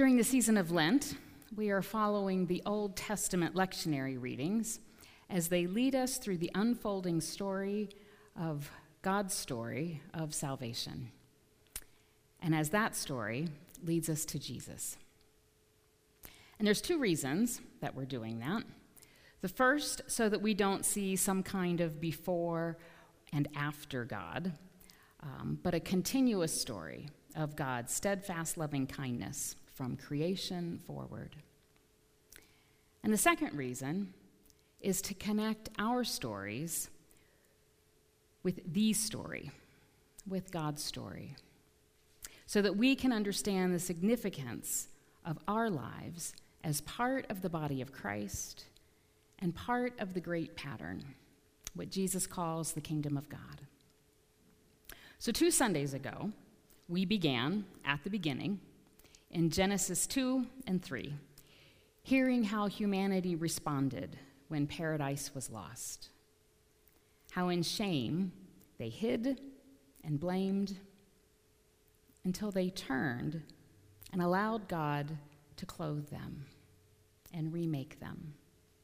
During the season of Lent, we are following the Old Testament lectionary readings as they lead us through the unfolding story of God's story of salvation. And as that story leads us to Jesus. And there's two reasons that we're doing that. The first, so that we don't see some kind of before and after God, but a continuous story of God's steadfast loving kindness from creation forward. And the second reason is to connect our stories with the story, with God's story, so that we can understand the significance of our lives as part of the body of Christ and part of the great pattern, what Jesus calls the kingdom of God. So 2 Sundays ago, we began at the beginning in Genesis 2 and 3, hearing how humanity responded when paradise was lost, how in shame they hid and blamed until they turned and allowed God to clothe them and remake them.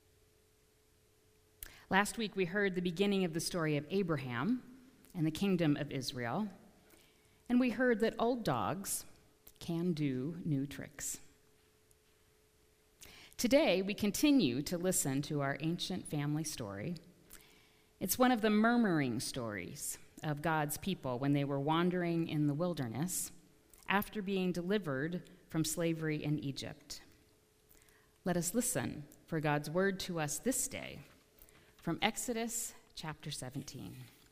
Last week we heard the beginning of the story of Abraham and the kingdom of Israel, and we heard that old dogs can do new tricks. Today, we continue to listen to our ancient family story. It's one of the murmuring stories of God's people when they were wandering in the wilderness after being delivered from slavery in Egypt. Let us listen for God's word to us this day from Exodus chapter 17.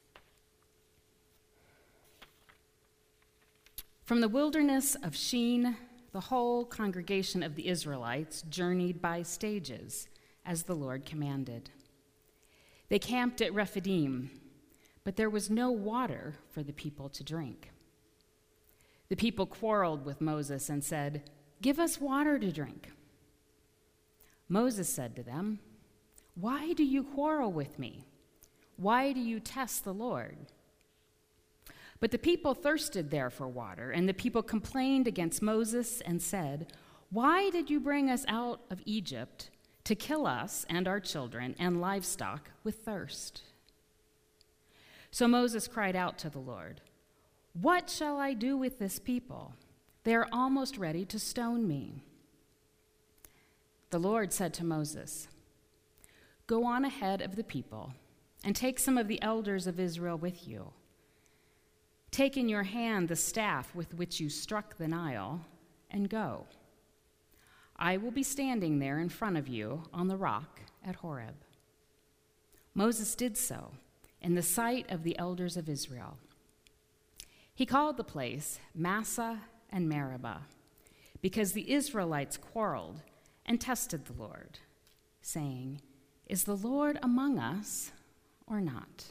From the wilderness of Sheen, the whole congregation of the Israelites journeyed by stages, as the Lord commanded. They camped at Rephidim, but there was no water for the people to drink. The people quarreled with Moses and said, "Give us water to drink." Moses said to them, "Why do you quarrel with me? Why do you test the Lord?" But the people thirsted there for water, and the people complained against Moses and said, "Why did you bring us out of Egypt to kill us and our children and livestock with thirst?" So Moses cried out to the Lord, "What shall I do with this people? They are almost ready to stone me." The Lord said to Moses, "Go on ahead of the people and take some of the elders of Israel with you. Take in your hand the staff with which you struck the Nile and go. I will be standing there in front of you on the rock at Horeb." Moses did so in the sight of the elders of Israel. He called the place Massah and Meribah because the Israelites quarreled and tested the Lord, saying, "Is the Lord among us or not?"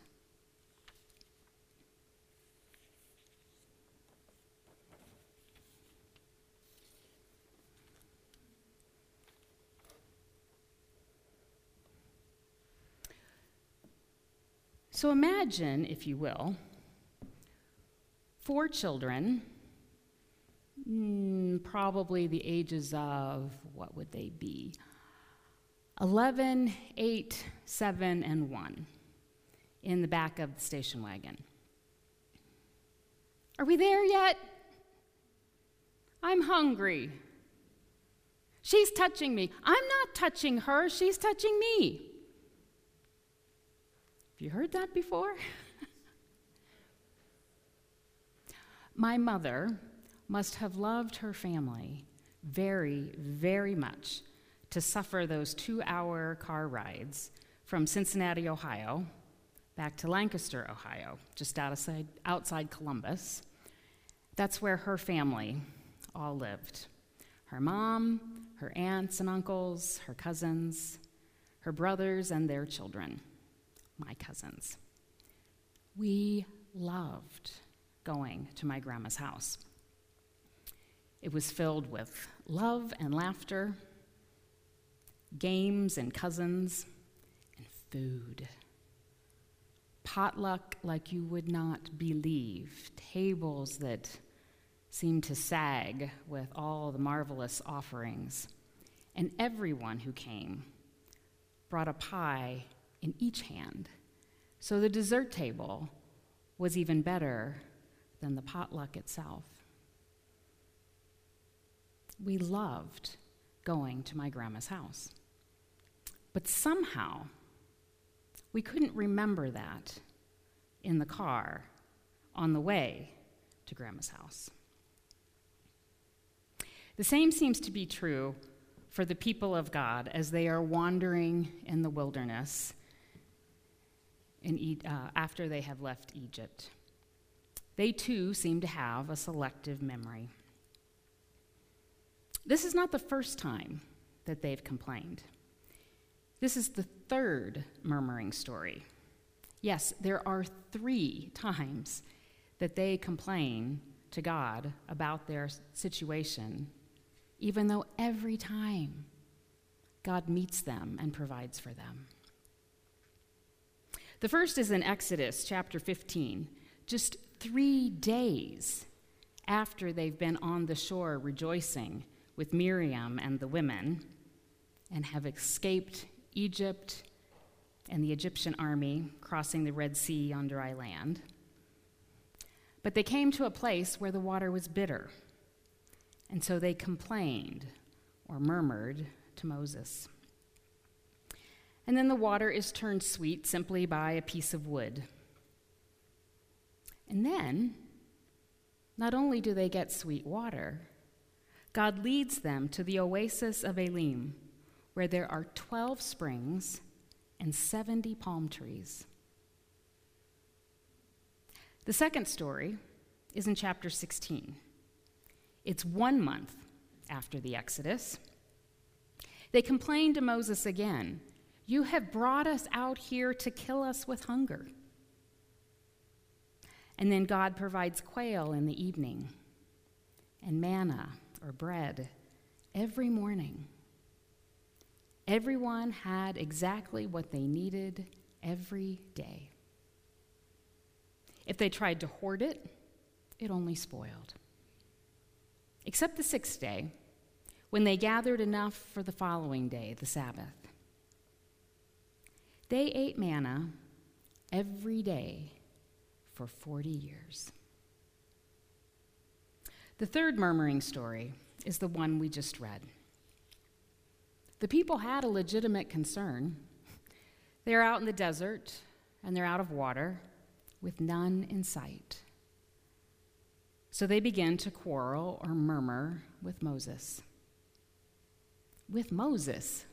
So imagine, if you will, 4 children, probably the ages of, what would they be? 11, 8, 7, and 1 in the back of the station wagon. Are we there yet? I'm hungry. She's touching me. I'm not touching her. She's touching me. Have you heard that before? My mother must have loved her family very, very much to suffer those 2-hour car rides from Cincinnati, Ohio, back to Lancaster, Ohio, just outside Columbus. That's where her family all lived. Her mom, her aunts and uncles, her cousins, her brothers and their children, my cousins. We loved going to my grandma's house. It was filled with love and laughter, games and cousins, and food. Potluck like you would not believe. Tables that seemed to sag with all the marvelous offerings, and everyone who came brought a pie in each hand. So the dessert table was even better than the potluck itself. We loved going to my grandma's house. But somehow, we couldn't remember that in the car on the way to Grandma's house. The same seems to be true for the people of God as they are wandering in the wilderness after they have left Egypt. They too seem to have a selective memory. This is not the first time that they've complained. This is the third murmuring story. Yes, there are 3 times that they complain to God about their situation, even though every time God meets them and provides for them. The first is in Exodus chapter 15, just 3 days after they've been on the shore rejoicing with Miriam and the women and have escaped Egypt and the Egyptian army crossing the Red Sea on dry land. But they came to a place where the water was bitter, and so they complained or murmured to Moses. And then the water is turned sweet simply by a piece of wood. And then, not only do they get sweet water, God leads them to the oasis of Elim, where there are 12 springs and 70 palm trees. The second story is in chapter 16. It's 1 month after the Exodus. They complained to Moses again, "You have brought us out here to kill us with hunger." And then God provides quail in the evening and manna or bread every morning. Everyone had exactly what they needed every day. If they tried to hoard it, it only spoiled. Except the 6th day, when they gathered enough for the following day, the Sabbath. They ate manna every day for 40 years. The third murmuring story is the one we just read. The people had a legitimate concern. They're out in the desert, and they're out of water, with none in sight. So they begin to quarrel or murmur with Moses. With Moses.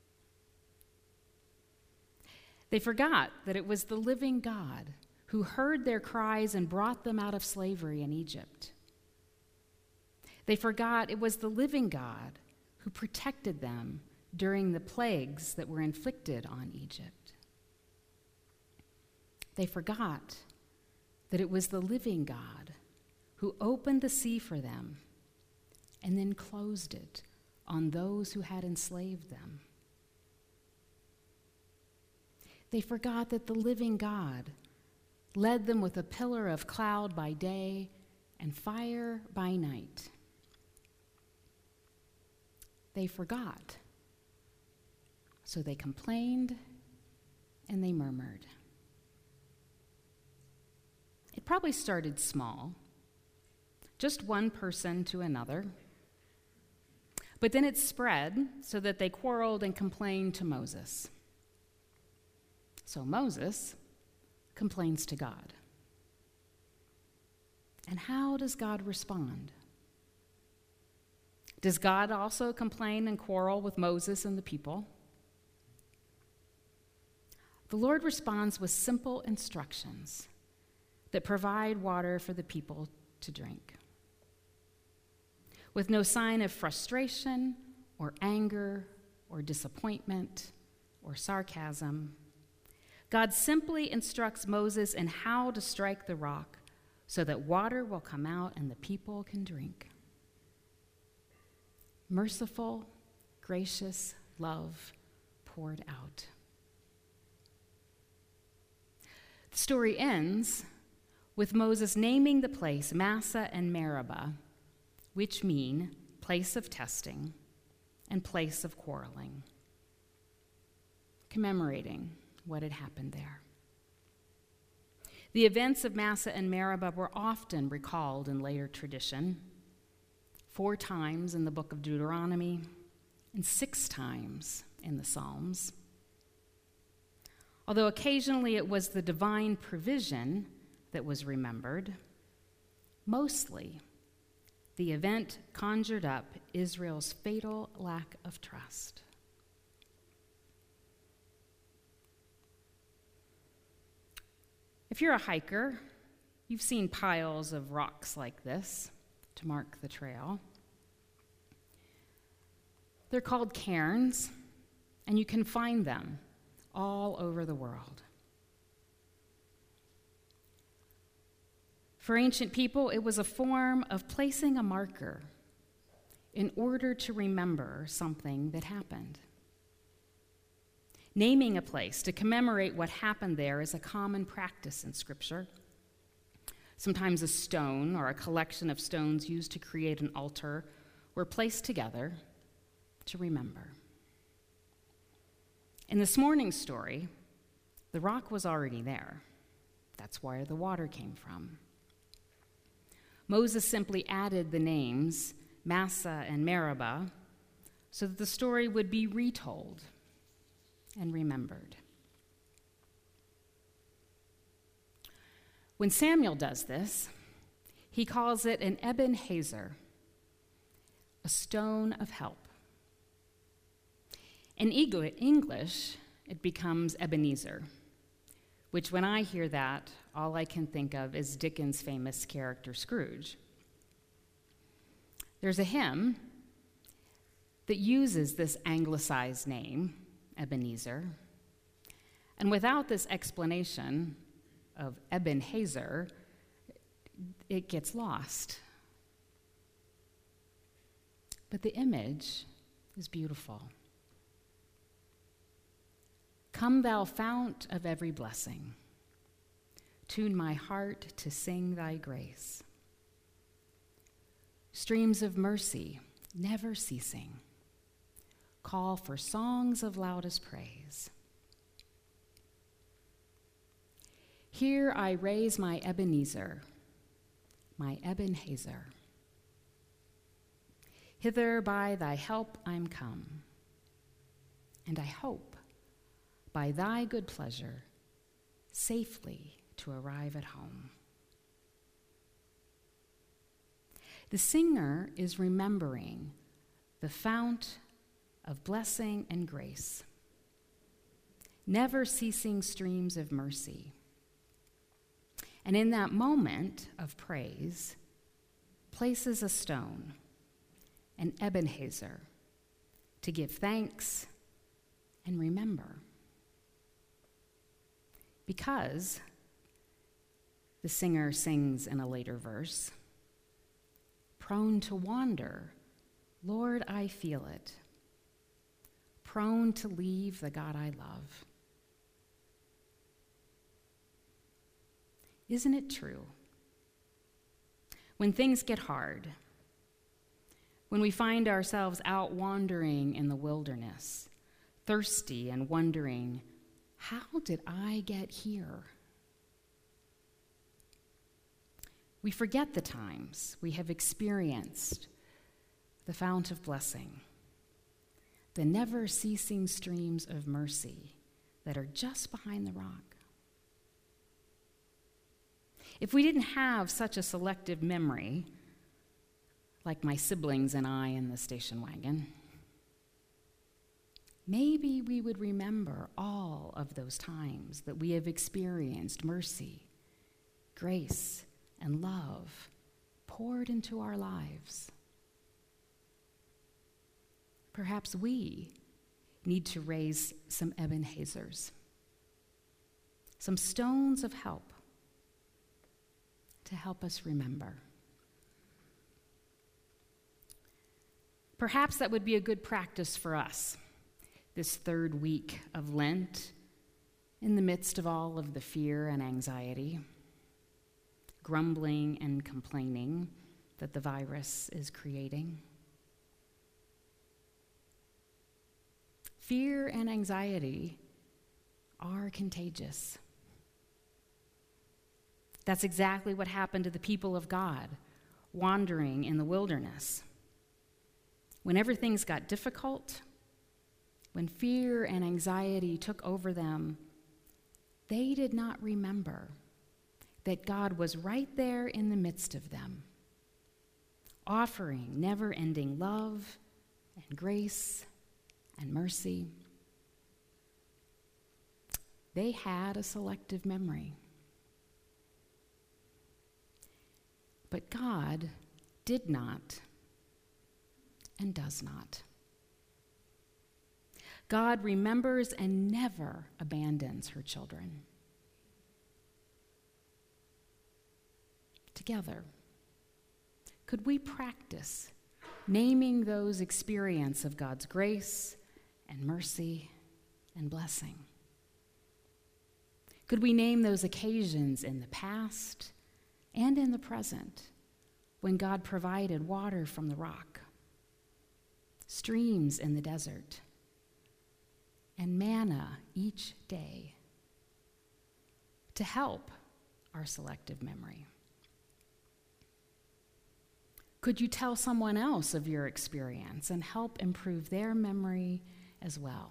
They forgot that it was the living God who heard their cries and brought them out of slavery in Egypt. They forgot it was the living God who protected them during the plagues that were inflicted on Egypt. They forgot that it was the living God who opened the sea for them and then closed it on those who had enslaved them. They forgot that the living God led them with a pillar of cloud by day and fire by night. They forgot. So they complained and they murmured. It probably started small, just one person to another. But then it spread so that they quarreled and complained to Moses. So Moses complains to God. And how does God respond? Does God also complain and quarrel with Moses and the people? The Lord responds with simple instructions that provide water for the people to drink. With no sign of frustration or anger or disappointment or sarcasm, God simply instructs Moses in how to strike the rock so that water will come out and the people can drink. Merciful, gracious love poured out. The story ends with Moses naming the place Massah and Meribah, which mean place of testing and place of quarreling, commemorating what had happened there. The events of Massah and Meribah were often recalled in later tradition, 4 times in the book of Deuteronomy and 6 times in the Psalms. Although occasionally it was the divine provision that was remembered, mostly the event conjured up Israel's fatal lack of trust. If you're a hiker, you've seen piles of rocks like this to mark the trail. They're called cairns, and you can find them all over the world. For ancient people, it was a form of placing a marker in order to remember something that happened. Naming a place to commemorate what happened there is a common practice in Scripture. Sometimes a stone or a collection of stones used to create an altar were placed together to remember. In this morning's story, the rock was already there. That's where the water came from. Moses simply added the names Massah and Meribah so that the story would be retold and remembered. When Samuel does this, he calls it an Ebenezer, a stone of help. In English, it becomes Ebenezer, which when I hear that, all I can think of is Dickens' famous character Scrooge. There's a hymn that uses this anglicized name, Ebenezer, and without this explanation of Ebenezer, it gets lost. But the image is beautiful. Come, thou fount of every blessing, tune my heart to sing thy grace. Streams of mercy, never ceasing, call for songs of loudest praise. Here I raise my Ebenezer, my Ebenezer. Hither by thy help I'm come, and I hope by thy good pleasure safely to arrive at home. The singer is remembering the fount of blessing and grace, never ceasing streams of mercy. And in that moment of praise, places a stone, an Ebenezer, to give thanks and remember. Because, the singer sings in a later verse, prone to wander, Lord, I feel it. Prone to leave the God I love. Isn't it true? When things get hard, when we find ourselves out wandering in the wilderness, thirsty and wondering, how did I get here? We forget the times we have experienced the fount of blessing, the never-ceasing streams of mercy that are just behind the rock. If we didn't have such a selective memory, like my siblings and I in the station wagon, maybe we would remember all of those times that we have experienced mercy, grace, and love poured into our lives. Perhaps we need to raise some Ebenezers, some stones of help to help us remember. Perhaps that would be a good practice for us this third week of Lent, in the midst of all of the fear and anxiety, grumbling and complaining that the virus is creating. Fear and anxiety are contagious. That's exactly what happened to the people of God wandering in the wilderness. Whenever things got difficult, when fear and anxiety took over them, they did not remember that God was right there in the midst of them, offering never-ending love and grace and mercy. They had a selective memory. But God did not and does not. God remembers and never abandons her children. Together, could we practice naming those experiences of God's grace and mercy and blessing? Could we name those occasions in the past and in the present when God provided water from the rock, streams in the desert, and manna each day to help our selective memory? Could you tell someone else of your experience and help improve their memory as well?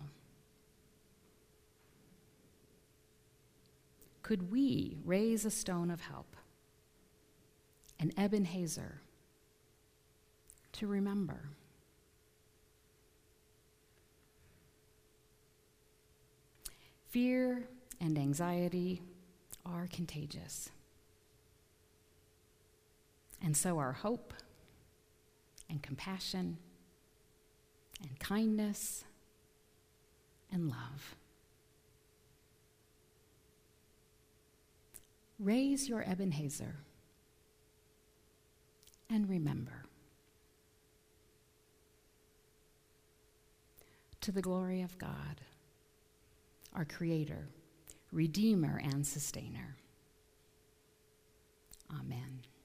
Could we raise a stone of help, an Ebenezer, to remember? Fear and anxiety are contagious, and so are hope and compassion and kindness and love. Raise your Ebenezer and remember. To the glory of God, our Creator, Redeemer, and Sustainer. Amen.